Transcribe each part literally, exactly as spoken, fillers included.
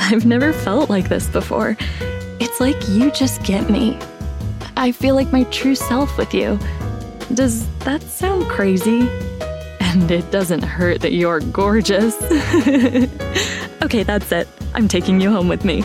I've never felt like this before. It's like you just get me. I feel like my true self with you. Does that sound crazy? And it doesn't hurt that you're gorgeous. Okay, that's it. I'm taking you home with me.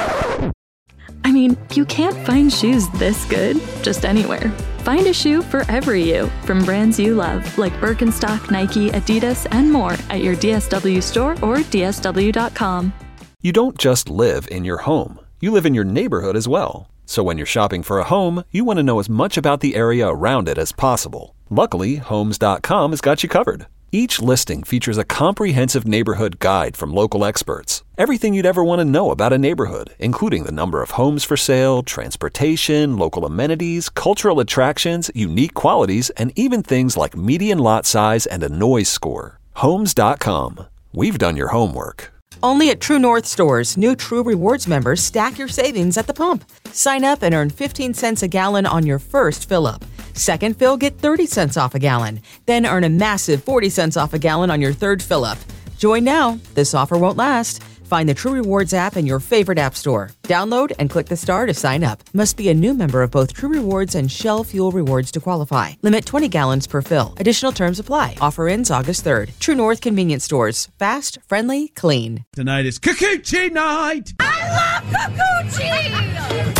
I mean, you can't find shoes this good just anywhere. Find a shoe for every you from brands you love, like Birkenstock, Nike, Adidas, and more at your D S W store or D S W dot com. You don't just live in your home. You live in your neighborhood as well. So when you're shopping for a home, you want to know as much about the area around it as possible. Luckily, Homes dot com has got you covered. Each listing features a comprehensive neighborhood guide from local experts. Everything you'd ever want to know about a neighborhood, including the number of homes for sale, transportation, local amenities, cultural attractions, unique qualities, and even things like median lot size and a noise score. Homes dot com. We've done your homework. Only at True North stores, new True Rewards members stack your savings at the pump. Sign up and earn fifteen cents a gallon on your first fill-up. Second fill, get thirty cents off a gallon. Then earn a massive forty cents off a gallon on your third fill-up. Join now. This offer won't last. Find the True Rewards app in your favorite app store. Download and click the star to sign up. Must be a new member of both True Rewards and Shell Fuel Rewards to qualify. Limit twenty gallons per fill. Additional terms apply. Offer ends August third. True North Convenience Stores. Fast, friendly, clean. Tonight is Kikuchi night. I love Kikuchi!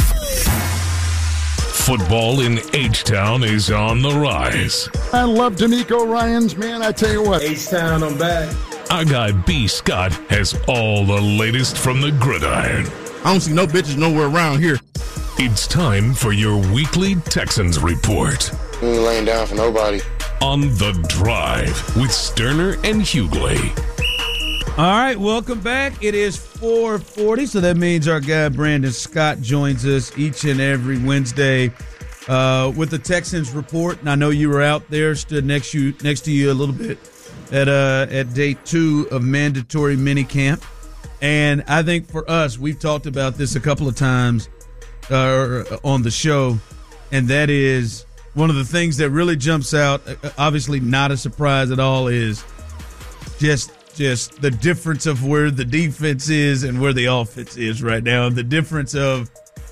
Football in H-Town is on the rise. I love D'Amico Ryans, man. I tell you what. H-Town, I'm back. Our guy B. Scott has all the latest from the gridiron. I don't see no bitches nowhere around here. It's time for your weekly Texans report. We ain't laying down for nobody. On The Drive with Sterner and Hughley. All right, welcome back. It is four forty, so that means our guy Brandon Scott joins us each and every Wednesday uh, with the Texans report. And I know you were out there, stood next to you, next to you a little bit at uh, at day two of mandatory minicamp. And I think for us, we've talked about this a couple of times uh, on the show, and that is one of the things that really jumps out, obviously not a surprise at all, is just just the difference of where the defense is and where the offense is right now. The difference of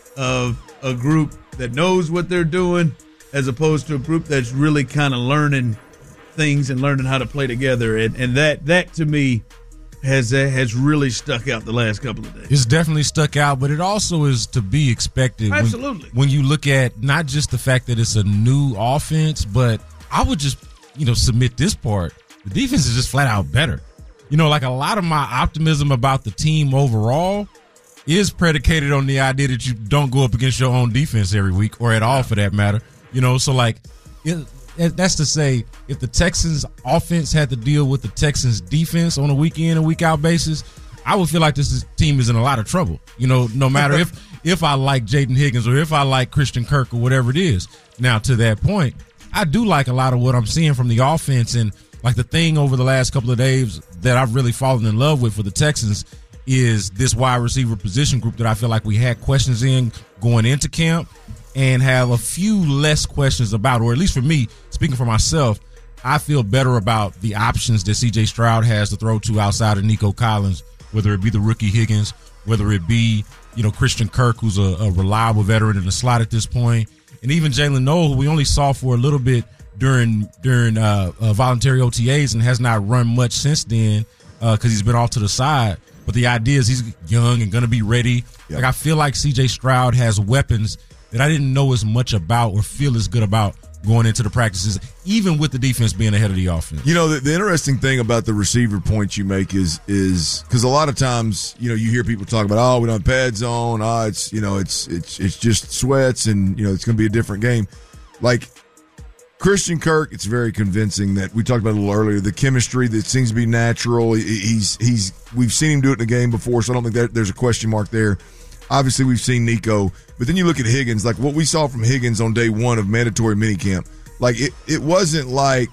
of a group that knows what they're doing as opposed to a group that's really kind of learning things and learning how to play together. And, and that, that to me has uh, has really stuck out the last couple of days. It's definitely stuck out, but it also is to be expected. Absolutely. When, when you look at not just the fact that it's a new offense, but I would just, you know, submit this part. The defense is just flat out better. You know, like a lot of my optimism about the team overall is predicated on the idea that you don't go up against your own defense every week or at all for that matter. You know, so like it, that's to say if the Texans offense had to deal with the Texans defense on a week in and week out basis, I would feel like this is, team is in a lot of trouble. You know, no matter if, if I like Jaden Higgins or if I like Christian Kirk or whatever it is. Now, to that point, I do like a lot of what I'm seeing from the offense, and like the thing over the last couple of days that I've really fallen in love with for the Texans is this wide receiver position group that I feel like we had questions in going into camp and have a few less questions about, or at least for me, speaking for myself, I feel better about the options that C J Stroud has to throw to outside of Nico Collins, whether it be the rookie Higgins, whether it be, you know, Christian Kirk, who's a, a reliable veteran in the slot at this point, and even Jalen Noel, who we only saw for a little bit during during uh, uh, voluntary O T As and has not run much since then because uh, he's been off to the side. But the idea is he's young and going to be ready. Yep. Like I feel like C J Stroud has weapons that I didn't know as much about or feel as good about going into the practices, even with the defense being ahead of the offense. You know, the, the interesting thing about the receiver point you make is is because a lot of times, you know, you hear people talk about, oh, we don't have pad zone, oh, it's, you know, it's it's it's just sweats, and you know, it's going to be a different game. Like Christian Kirk, it's very convincing that we talked about a little earlier. The chemistry that seems to be natural. He's he's we've seen him do it in the game before, so I don't think that there's a question mark there. Obviously, we've seen Nico, but then you look at Higgins, like what we saw from Higgins on day one of mandatory minicamp. Like it, it wasn't like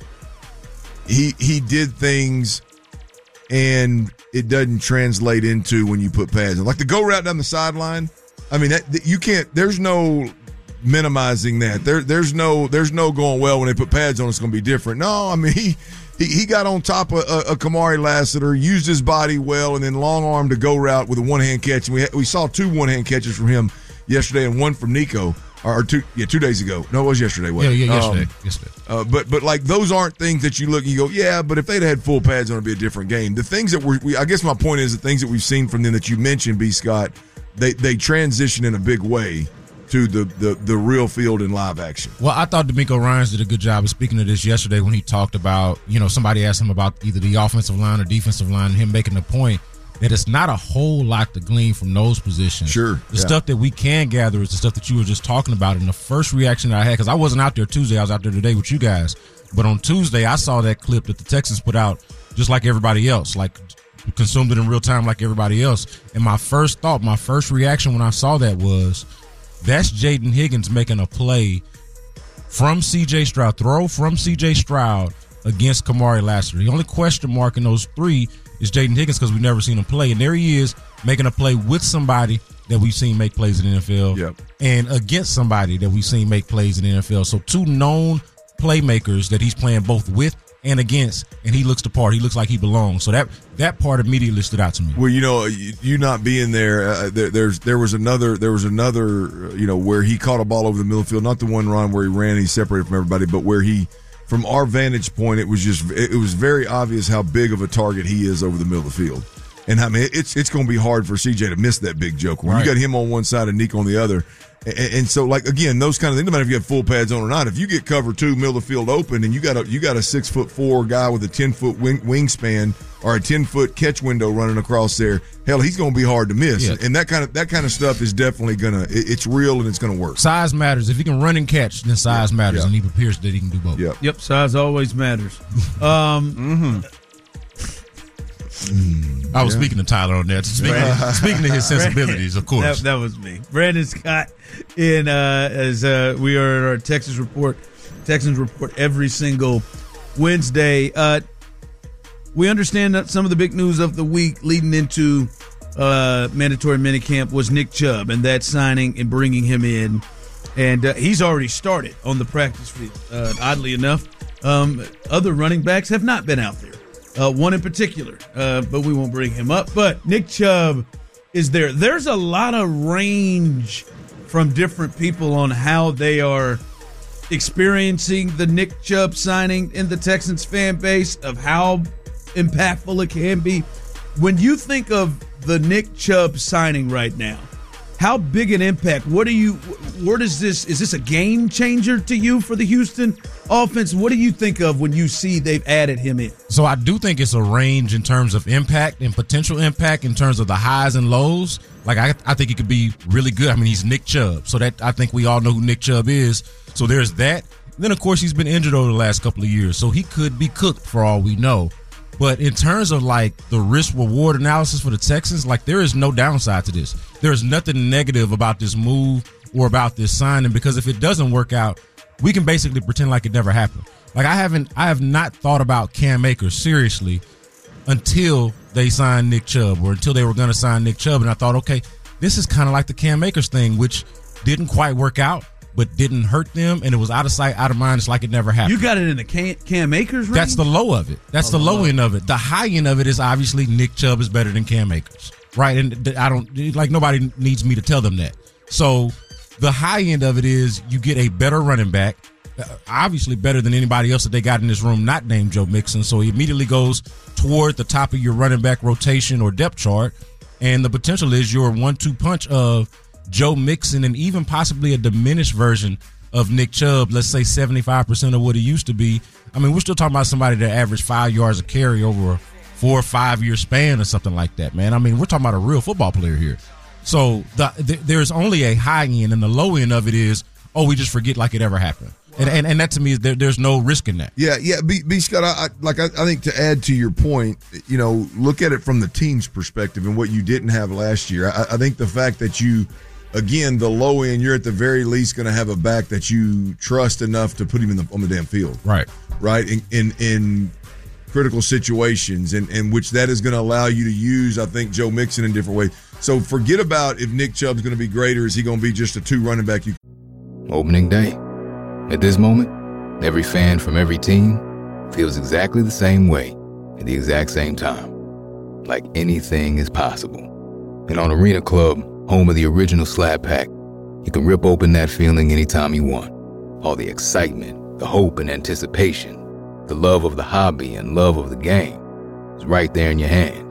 he he did things and it doesn't translate into when you put pads on. Like the go route down the sideline. I mean, that, that you can't. There's no minimizing that. There, there's no, there's no going, well, when they put pads on, it's going to be different. No, I mean, he he, he got on top of, of, of Kamari Lassiter, used his body well, and then long arm to go route with a one hand catch. And we ha- we saw two one hand catches from him yesterday, and one from Nico. Or two, yeah, two days ago. No, it was yesterday. Wasn't yeah, yeah, yesterday. Um, yesterday. Uh, but, but like those aren't things that you look and you go, yeah. But if they'd had full pads, on, it'd be a different game. The things that we're, we, I guess my point is the things that we've seen from them that you mentioned, B. Scott, they they transition in a big way to the the the real field in live action. Well, I thought DeMeco Ryans did a good job of speaking of this yesterday when he talked about, you know, somebody asked him about either the offensive line or defensive line, and him making the point that it's not a whole lot to glean from those positions. Sure. The yeah. stuff that we can gather is the stuff that you were just talking about. And the first reaction that I had, because I wasn't out there Tuesday, I was out there today with you guys. But on Tuesday, I saw that clip that the Texans put out just like everybody else, like consumed it in real time like everybody else. And my first thought, my first reaction when I saw that was, that's Jaden Higgins making a play from C J Stroud, throw from C J Stroud against Kamari Lassiter. The only question mark in those three is Jaden Higgins because we've never seen him play. And there he is making a play with somebody that we've seen make plays in the N F L yep. and against somebody that we've seen make plays in the N F L. So two known playmakers that he's playing both with and against, and he looks the part. He looks like he belongs. So that that part immediately stood out to me. Well, you know, you, you not being there, uh, there, there's there was another there was another you know where he caught a ball over the middle field, not the one run where he ran and he separated from everybody, but where he. From our vantage point, it was just it was very obvious how big of a target he is over the middle of the field. And I mean, it's it's going to be hard for C J to miss that big joke. When right. you got him on one side and Nico on the other. And, and so, like, again, those kind of things, no matter if you have full pads on or not, if you get cover two, middle of the field open, and you got a you got a six foot four guy with a ten foot wing, wingspan or a ten foot catch window running across there, hell, he's going to be hard to miss. Yeah. And that kind of that kind of stuff is definitely gonna it, it's real and it's going to work. Size matters. If he can run and catch, then size yeah. matters, yeah. and he appears that he can do both. Yep, yep. Size always matters. um, mm-hmm. I was yeah. speaking to Tyler on that. Speaking, speaking to his sensibilities, of course. That, that was me. Brandon Scott in uh, as uh, we are at our Texas Report, Texans Report every single Wednesday. Uh, we understand that some of the big news of the week leading into uh, mandatory minicamp was Nick Chubb and that signing and bringing him in. And uh, he's already started on the practice field. Uh, oddly enough, um, other running backs have not been out there. Uh, one in particular, uh, but we won't bring him up. But Nick Chubb is there. There's a lot of range from different people on how they are experiencing the Nick Chubb signing in the Texans fan base, of how impactful it can be. When you think of the Nick Chubb signing right now, how big an impact? What do you? Where does this? Is this a game changer to you for the Houston offense? What do you think of when you see they've added him in? So I do think it's a range in terms of impact and potential impact in terms of the highs and lows. Like I, I think it could be really good. I mean, he's Nick Chubb, so that I think we all know who Nick Chubb is. So there's that. Then of course he's been injured over the last couple of years, so he could be cooked for all we know. But in terms of like the risk reward analysis for the Texans, like there is no downside to this. There is nothing negative about this move or about this signing, because if it doesn't work out, we can basically pretend like it never happened. Like I haven't, I have not thought about Cam Akers seriously until they signed Nick Chubb, or until they were going to sign Nick Chubb. And I thought, okay, this is kind of like the Cam Akers thing, which didn't quite work out, but didn't hurt them, and it was out of sight, out of mind. It's like it never happened. You got it in the Cam, Cam Akers range? That's the low of it. That's oh, the low, low end of it. The high end of it is obviously Nick Chubb is better than Cam Akers, right? And I don't, like, nobody needs me to tell them that. So the high end of it is you get a better running back, obviously better than anybody else that they got in this room, not named Joe Mixon. So he immediately goes toward the top of your running back rotation or depth chart, and the potential is your one two punch of Joe Mixon and even possibly a diminished version of Nick Chubb, let's say seventy-five percent of what he used to be. I mean, we're still talking about somebody that averaged five yards a carry over a four or five year span or something like that, man. I mean, we're talking about a real football player here. So the, the, there's only a high end, and the low end of it is, oh, we just forget like it ever happened. And, and and that to me is there, there's no risk in that. Yeah, yeah. B, B Scott, I, I, like I, I think to add to your point, you know, look at it from the team's perspective and what you didn't have last year. I, I think the fact that you, again, the low end, you're at the very least going to have a back that you trust enough to put him in the on the damn field, right? Right in in, in critical situations, and, and which that is going to allow you to use, I think, Joe Mixon in different ways. So forget about if Nick Chubb's going to be great or is he going to be just a two running back. You opening day. At this moment, every fan from every team feels exactly the same way at the exact same time. Like anything is possible. And on Arena Club, home of the original Slap Pack, you can rip open that feeling anytime you want. All the excitement, the hope and anticipation, the love of the hobby and love of the game is right there in your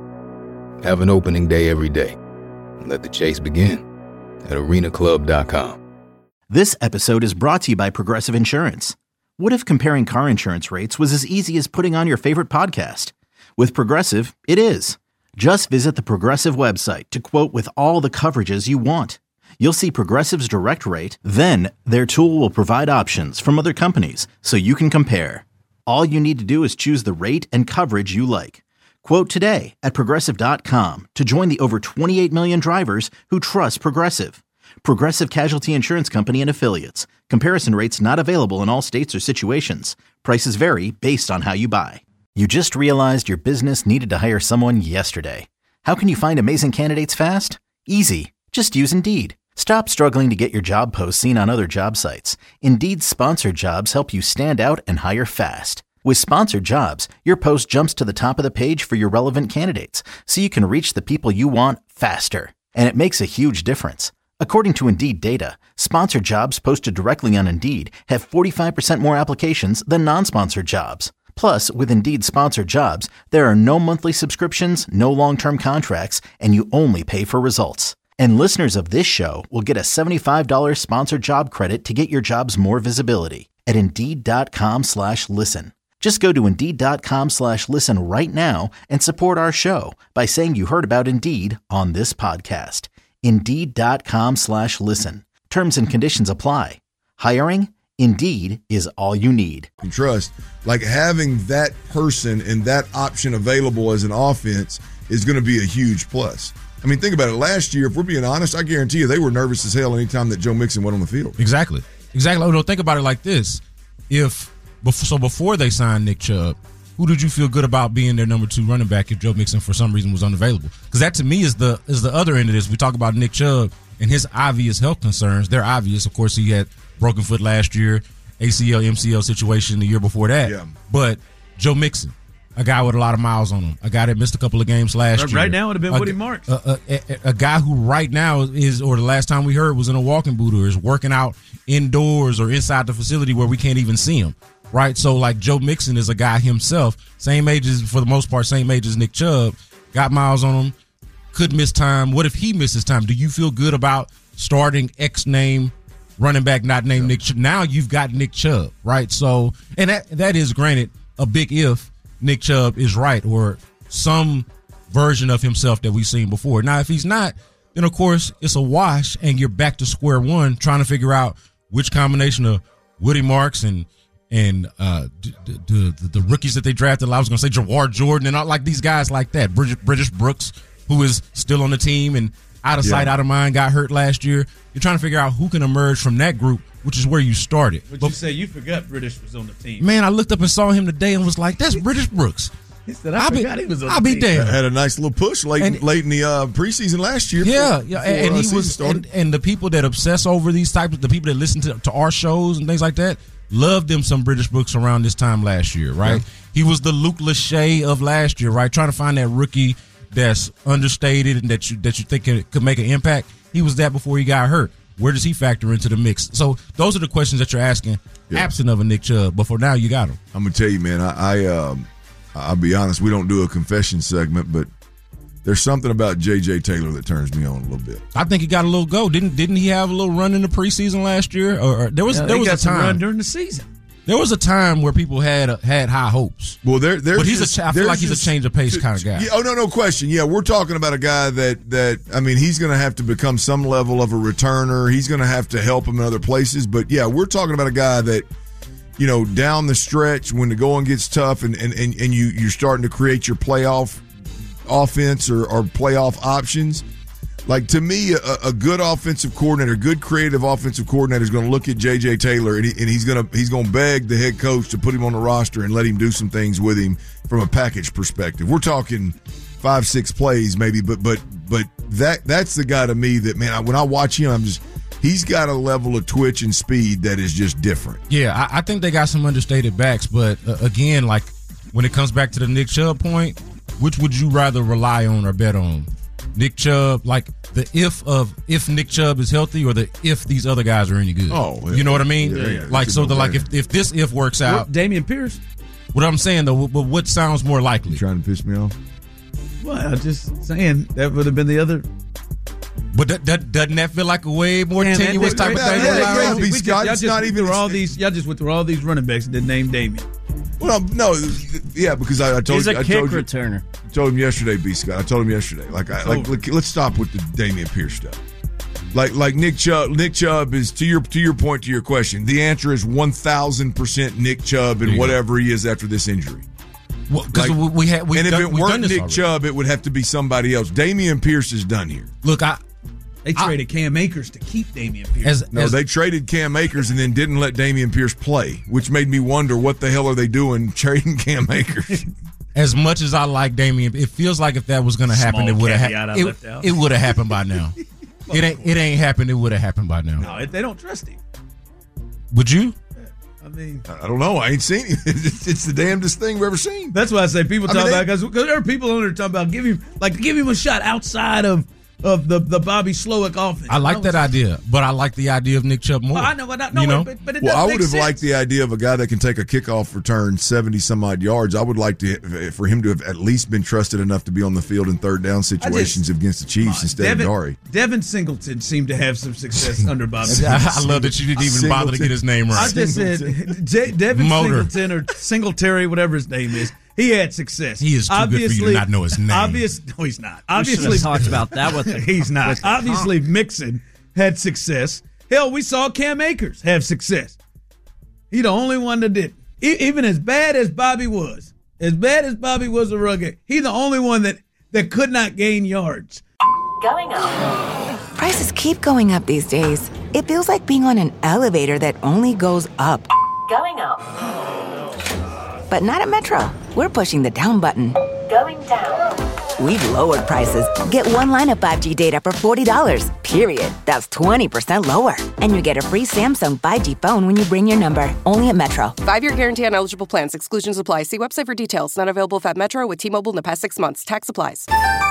hand. Have an opening day every day and let the chase begin at arena club dot com. This episode is brought to you by Progressive Insurance. What if comparing car insurance rates was as easy as putting on your favorite podcast? With Progressive, it is. Just visit the Progressive website to quote with all the coverages you want. You'll see Progressive's direct rate, then their tool will provide options from other companies so you can compare. All you need to do is choose the rate and coverage you like. Quote today at progressive dot com to join the over twenty-eight million drivers who trust Progressive. Progressive Casualty Insurance Company and Affiliates. Comparison rates not available in all states or situations. Prices vary based on how you buy. You just realized your business needed to hire someone yesterday. How can you find amazing candidates fast? Easy. Just use Indeed. Stop struggling to get your job posts seen on other job sites. Indeed's sponsored jobs help you stand out and hire fast. With sponsored jobs, your post jumps to the top of the page for your relevant candidates, so you can reach the people you want faster. And it makes a huge difference. According to Indeed data, sponsored jobs posted directly on Indeed have forty-five percent more applications than non-sponsored jobs. Plus, with Indeed sponsored jobs, there are no monthly subscriptions, no long-term contracts, and you only pay for results. And listeners of this show will get a seventy-five dollars sponsored job credit to get your jobs more visibility at Indeed.com slash listen. Just go to Indeed.com slash listen right now and support our show by saying you heard about Indeed on this podcast. Indeed.com slash listen. Terms and conditions apply. Hiring? Indeed is all you need. And trust, like having that person and that option available as an offense is going to be a huge plus. I mean, think about it. Last year, if we're being honest, I guarantee you they were nervous as hell anytime that Joe Mixon went on the field. Exactly. Exactly. No, think about it like this. If so before they signed Nick Chubb, who did you feel good about being their number two running back if Joe Mixon for some reason was unavailable? Because that to me is the is the other end of this. We talk about Nick Chubb and his obvious health concerns. They're obvious. Of course, he had broken foot last year, A C L, M C L situation the year before that. Yeah. But Joe Mixon, a guy with a lot of miles on him, a guy that missed a couple of games last right, year. Right now it would have been a, Woody Marks. A, a, a, a guy who right now is, or the last time we heard, was in a walking boot or is working out indoors or inside the facility where we can't even see him. Right? So, like, Joe Mixon is a guy himself, same age as, for the most part, same age as Nick Chubb, got miles on him, could miss time. What if he misses time? Do you feel good about starting X name running back not named yeah. Nick Chubb? Now you've got Nick Chubb, right? So, and that that is, granted, a big if Nick Chubb is right or some version of himself that we've seen before. Now, if he's not, then, of course, it's a wash, and you're back to square one trying to figure out which combination of Woody Marks and and uh, the, the, the rookies that they drafted, I was going to say Jawar Jordan and all, like these guys like that. British, British Brooks, who is still on the team and out of yeah. sight, out of mind, got hurt last year. You're trying to figure out who can emerge from that group, which is where you started. But, but you say you forgot British was on the team. Man, I looked up and saw him today and was like, that's British Brooks. He said, I I'll forgot be, he was on I'll the be team. damned. Had a nice little push late, and, late in the uh, preseason last year. Yeah, before, yeah, before, and uh, he was, and, and the people that obsess over these types, the people that listen to, to our shows and things like that, loved them some British Brooks around this time last year, right? Yeah. He was the Luke Lachey of last year, right? Trying to find that rookie that's understated and that you that you think could, could make an impact. He was that before he got hurt. Where does he factor into the mix? So those are the questions that you're asking, yeah. absent of a Nick Chubb. But for now, you got him. I'm gonna tell you, man. I, I um, I'll be honest. We don't do a confession segment, but there's something about J J Taylor that turns me on a little bit. I think he got a little go. Didn't didn't he have a little run in the preseason last year? Or, or there was yeah, there was got a time some run during the season. There was a time where people had uh, had high hopes. Well, there, there's but he's just, a. I feel like he's just, a change of pace kind of guy. Yeah, oh no, no question. Yeah, we're talking about a guy that that I mean, he's going to have to become some level of a returner. He's going to have to help him in other places. But yeah, we're talking about a guy that, you know, down the stretch when the going gets tough and and, and, and you you're starting to create your playoff offense or, or playoff options. Like, to me, a, a good offensive coordinator, a good creative offensive coordinator is going to look at J J Taylor and, he, and he's going to he's going to beg the head coach to put him on the roster and let him do some things with him from a package perspective. We're talking five, six plays maybe, but but but that that's the guy to me that, man, when I watch him, I'm just he's got a level of twitch and speed that is just different. Yeah, I, I think they got some understated backs, but uh, again, like when it comes back to the Nick Chubb point, which would you rather rely on or bet on? Nick Chubb, like the if of if Nick Chubb is healthy, or the if these other guys are any good. Oh, yeah. You know what I mean? Yeah, yeah, like so, the like if, if this if works out, Dameon Pierce. What I'm saying though, but what sounds more likely? You trying to piss me off? Well, I'm just saying that would have been the other. But that, that, doesn't that feel like a way more Man, tenuous that- type of that- thing? that- Larry? that- be we just- Scott. y'all It's just not went even- through all these. Y'all just went through all these running backs and didn't name Dameon. Well, no, yeah, because I, I told He's you, a I kick told you, returner. told him yesterday, B. Scott. I told him yesterday. Like, I, like, look, let's stop with the Dameon Pierce stuff. Like, like Nick Chubb. Nick Chubb is to your to your point to your question. The answer is one thousand percent Nick Chubb and whatever he is after this injury. Well, because Like, we, we had, we and done, if it we've weren't done this Nick already. Chubb, it would have to be somebody else. Dameon Pierce is done here. Look, I They traded Cam Akers to keep Dameon Pierce. as, No, as they traded Cam Akers and then didn't let Dameon Pierce play, which made me wonder what the hell are they doing trading Cam Akers. as much as I like Damian, it feels like if that was going to happen, Small it would have caveat I happened. left out. It, it would have happened by now. It ain't. It ain't happened. It would have happened by now. No, they don't trust him. Would you? I mean, I don't know. I ain't seen him. It's, it's the damnedest thing we've ever seen. that's why I say people I talk mean, they- about because there are people on there talking about give him like give him a shot outside of of the the Bobby Slowick offense. I like that idea, but I like the idea of Nick Chubb more. Well, I know, but I, no, you know? but, but it Well, doesn't I make would have sense. liked the idea of a guy that can take a kickoff return seventy some odd yards. I would like to for him to have at least been trusted enough to be on the field in third down situations against the Chiefs instead Devin, of Dari. Devin Singleton seemed to have some success under Bobby. I love that you didn't even bother to get his name right. I just said J- Devin Motor. Singleton or Singletary, whatever his name is. He had success. He is too good for you to not know his name. Obvious, no, he's not. We should have Obviously, talked about that with the- he's not. with the Obviously, Mixon had success. Hell, we saw Cam Akers have success. He the only one that did. E- even as bad as Bobby was, as bad as Bobby was a rugged, he the only one that that could not gain yards. Going up. Prices keep going up these days. It feels like being on an elevator that only goes up. Going up. But not at Metro. We're pushing the down button. Going down. We've lowered prices. Get one line of five G data for forty dollars, period. That's twenty percent lower. And you get a free Samsung five G phone when you bring your number. Only at Metro. Five-year guarantee on eligible plans. Exclusions apply. See website for details. Not available if at Metro with T-Mobile in the past six months. Tax applies.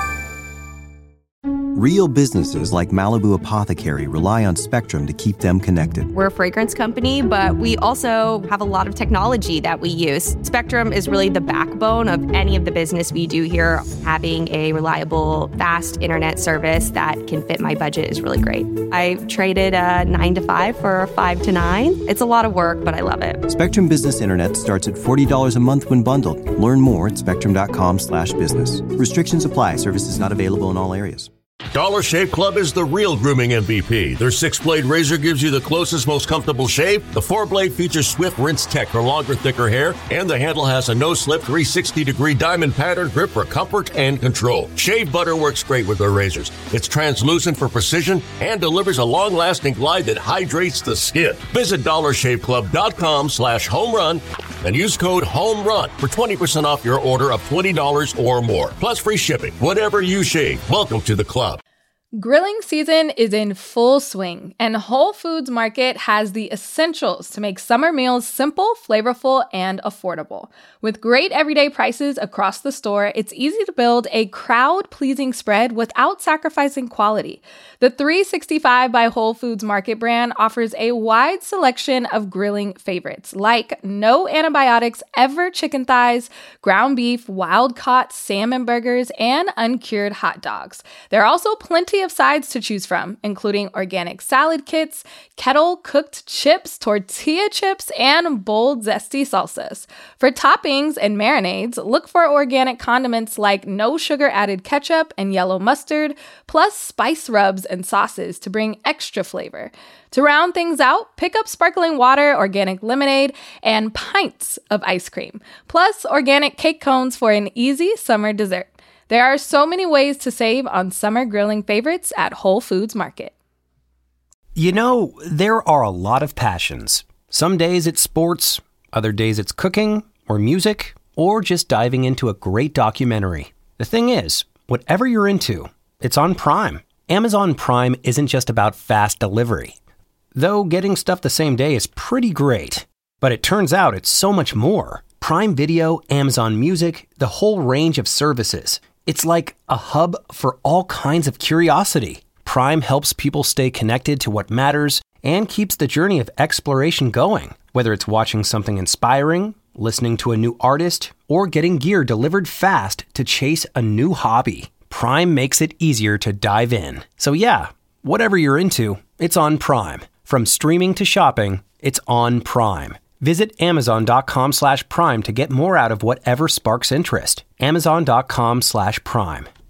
Real businesses like Malibu Apothecary rely on Spectrum to keep them connected. We're a fragrance company, but we also have a lot of technology that we use. Spectrum is really the backbone of any of the business we do here. Having a reliable, fast internet service that can fit my budget is really great. I traded a nine to five for a five to nine. It's a lot of work, but I love it. Spectrum Business Internet starts at forty dollars a month when bundled. Learn more at spectrum.com slash business. Restrictions apply. Services not available in all areas. Dollar Shave Club is the real grooming M V P. Their six-blade razor gives you the closest, most comfortable shave. The four-blade features swift rinse tech for longer, thicker hair, and the handle has a no-slip three hundred sixty degree diamond pattern grip for comfort and control. Shave butter works great with their razors. It's translucent for precision and delivers a long-lasting glide that hydrates the skin. Visit dollar shave club dot com slash home run and use code HOMERUN for twenty percent off your order of twenty dollars or more, plus free shipping. Whatever you shave, welcome to the club. Grilling season is in full swing, and Whole Foods Market has the essentials to make summer meals simple, flavorful, and affordable. With great everyday prices across the store, it's easy to build a crowd-pleasing spread without sacrificing quality. The three sixty-five by Whole Foods Market brand offers a wide selection of grilling favorites, like no antibiotics ever chicken thighs, ground beef, wild-caught salmon burgers, and uncured hot dogs. There are also plenty of sides to choose from, including organic salad kits, kettle-cooked chips, tortilla chips, and bold, zesty salsas. For toppings and marinades, look for organic condiments like no sugar-added ketchup and yellow mustard, plus spice rubs and sauces to bring extra flavor. To round things out, pick up sparkling water, organic lemonade, and pints of ice cream, plus organic cake cones for an easy summer dessert. There are so many ways to save on summer grilling favorites at Whole Foods Market. You know, there are a lot of passions. Some days it's sports, other days it's cooking, or music, or just diving into a great documentary. The thing is, whatever you're into, it's on Prime. Amazon Prime isn't just about fast delivery. though getting stuff the same day is pretty great. But it turns out it's so much more. Prime Video, Amazon Music, the whole range of services. It's like a hub for all kinds of curiosity. Prime helps people stay connected to what matters and keeps the journey of exploration going. Whether it's watching something inspiring, listening to a new artist, or getting gear delivered fast to chase a new hobby, Prime makes it easier to dive in. So yeah, whatever you're into, it's on Prime. From streaming to shopping, it's on Prime. Visit amazon.com slash prime to get more out of whatever sparks interest. Amazon.com slash prime.